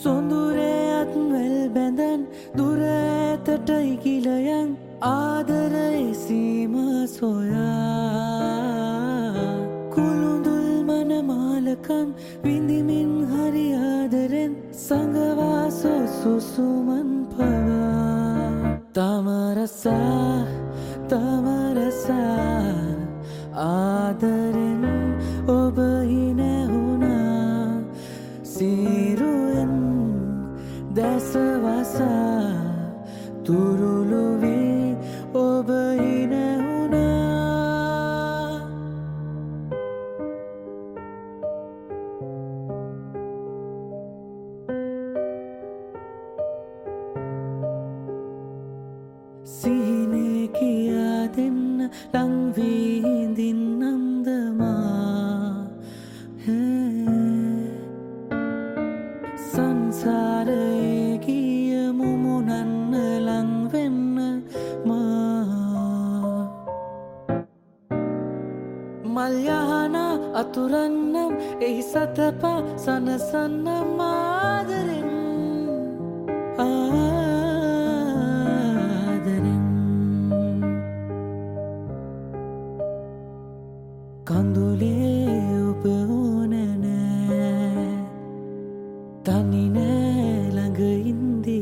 සොඳුරයත් වැල් බැඳන් දුර ඇතට ඉගිලයන් ආදරයේ සීම සොයා කුළුඳුල් මනමාලකම් විඳිමින් හරි ආදරෙන් සඟවා සුසුමන් පවා තමරසා ආදරෙන් ඔබ හිනැහුණා සීරුවෙන් දැසවසා තුරුළුවී ඔබ හිනැහුණා සිහිනේ කියා දෙන්න ලංවී හිඳින්නම්දමා සංසාරයේ ගිය මුමුණන්න ලංවෙන්න මා මල්යහන අතුරන්නම් එහි සතපා සනසන්නම් ආදරෙන් කඳුලේ ඔබ ඕන නෑ තනි නෑ ළඟ ඉන්දි